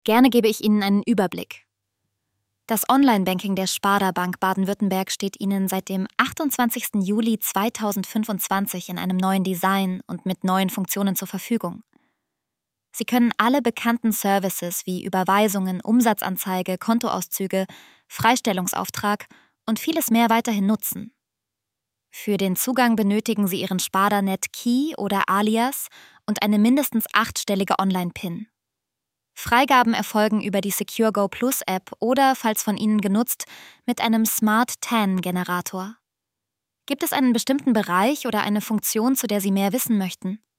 Gerne gebe ich Ihnen einen Überblick. Das Online-Banking der Sparda Bank Baden-Württemberg steht Ihnen seit dem 28. Juli 2025 in einem neuen Design und mit neuen Funktionen zur Verfügung. Sie können alle bekannten Services wie Überweisungen, Umsatzanzeige, Kontoauszüge, Freistellungsauftrag und vieles mehr weiterhin nutzen. Für den Zugang benötigen Sie Ihren Sparda-Net Key oder Alias und eine mindestens 8-stellige Online-PIN. Freigaben erfolgen über die SecureGo Plus App oder, falls von Ihnen genutzt, mit einem Smart TAN-Generator. Gibt es einen bestimmten Bereich oder eine Funktion, zu der Sie mehr wissen möchten?